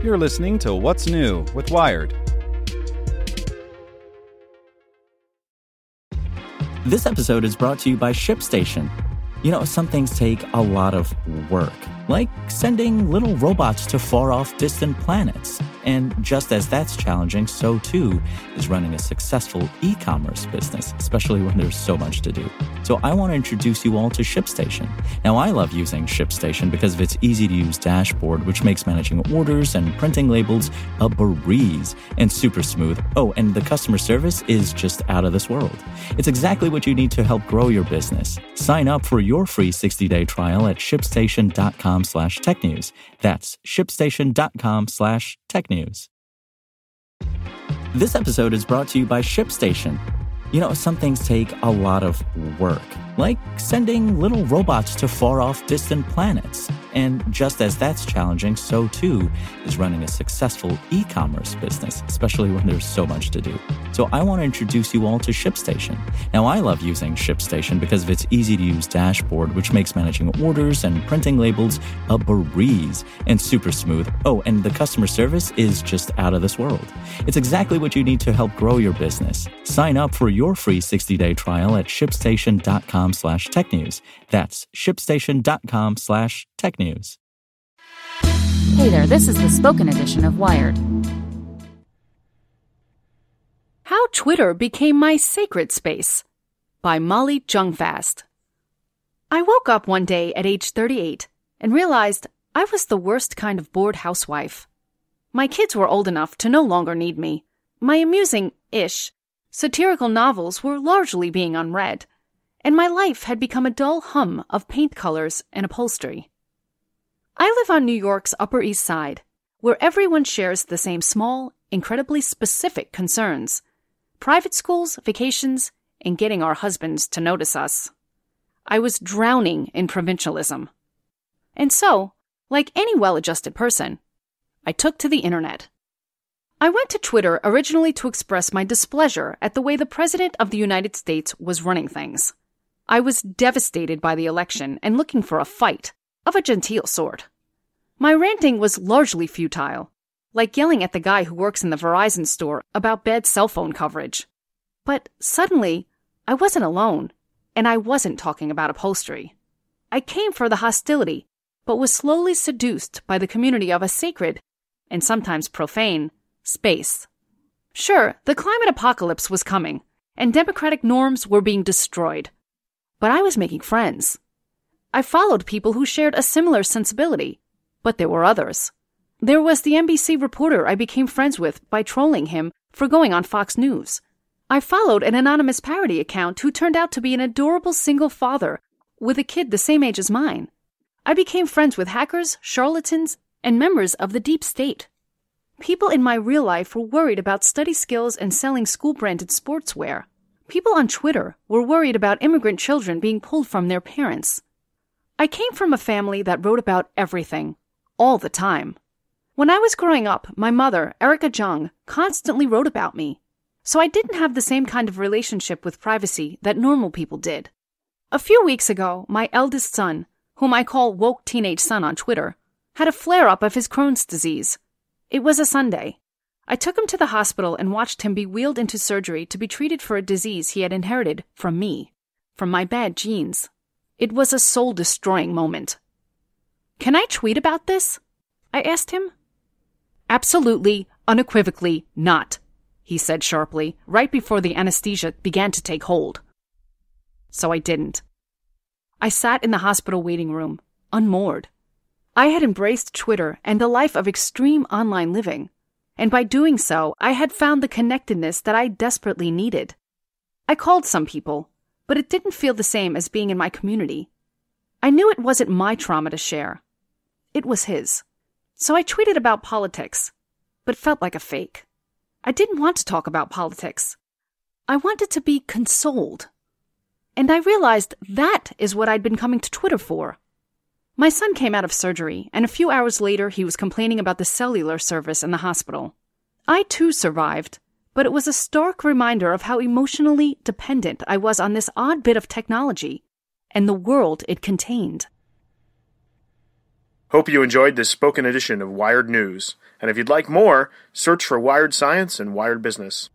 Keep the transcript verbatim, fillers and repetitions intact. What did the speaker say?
You're listening to What's New with Wired. This episode is brought to you by ShipStation. You know, some things take a lot of work, like sending little robots to far-off distant planets. And just as that's challenging, so too is running a successful e-commerce business, especially when there's so much to do. So I want to introduce you all to ShipStation. Now, I love using ShipStation because of its easy-to-use dashboard, which makes managing orders and printing labels a breeze and super smooth. Oh, and the customer service is just out of this world. It's exactly what you need to help grow your business. Sign up for your free sixty-day trial at shipstation.com slash technews. That's shipstation.com slash technews. This episode is brought to you by ShipStation. You know, some things take a lot of work, like sending little robots to far-off distant planets. And just as that's challenging, so too is running a successful e-commerce business, especially when there's so much to do. So I want to introduce you all to ShipStation. Now, I love using ShipStation because of its easy-to-use dashboard, which makes managing orders and printing labels a breeze and super smooth. Oh, and the customer service is just out of this world. It's exactly what you need to help grow your business. Sign up for your free sixty-day trial at shipstation.com slash technews. That's shipstation.com slash technews. Hey there, this is the spoken edition of Wired. How Twitter Became My Sacred Space by Molly Jong-Fast. I woke up one day at age thirty-eight and realized I was the worst kind of bored housewife. My kids were old enough to no longer need me. My amusing-ish satirical novels were largely being unread, and my life had become a dull hum of paint colors and upholstery. I live on New York's Upper East Side, where everyone shares the same small, incredibly specific concerns: private schools, vacations, and getting our husbands to notice us. I was drowning in provincialism. And so, like any well-adjusted person, I took to the internet. I went to Twitter originally to express my displeasure at the way the President of the United States was running things. I was devastated by the election and looking for a fight, of a genteel sort. My ranting was largely futile, like yelling at the guy who works in the Verizon store about bad cell phone coverage. But suddenly, I wasn't alone, and I wasn't talking about upholstery. I came for the hostility, but was slowly seduced by the community of a sacred, and sometimes profane, space. Sure, the climate apocalypse was coming, and democratic norms were being destroyed. But I was making friends. I followed people who shared a similar sensibility, but there were others. There was the N B C reporter I became friends with by trolling him for going on Fox News. I followed an anonymous parody account who turned out to be an adorable single father with a kid the same age as mine. I became friends with hackers, charlatans, and members of the deep state. People in my real life were worried about study skills and selling school-branded sportswear. People on Twitter were worried about immigrant children being pulled from their parents. I came from a family that wrote about everything, all the time. When I was growing up, my mother, Erica Jung, constantly wrote about me, so I didn't have the same kind of relationship with privacy that normal people did. A few weeks ago, my eldest son, whom I call Woke Teenage Son on Twitter, had a flare-up of his Crohn's disease. It was a Sunday. I took him to the hospital and watched him be wheeled into surgery to be treated for a disease he had inherited from me, from my bad genes. It was a soul-destroying moment. "Can I tweet about this?" I asked him. "Absolutely, unequivocally not," he said sharply, right before the anesthesia began to take hold. So I didn't. I sat in the hospital waiting room, unmoored. I had embraced Twitter and a life of extreme online living, and by doing so, I had found the connectedness that I desperately needed. I called some people, but it didn't feel the same as being in my community. I knew it wasn't my trauma to share. It was his. So I tweeted about politics, but felt like a fake. I didn't want to talk about politics. I wanted to be consoled. And I realized that is what I'd been coming to Twitter for. My son came out of surgery, and a few hours later he was complaining about the cellular service in the hospital. I too survived, but it was a stark reminder of how emotionally dependent I was on this odd bit of technology and the world it contained. Hope you enjoyed this spoken edition of Wired News. And if you'd like more, search for Wired Science and Wired Business.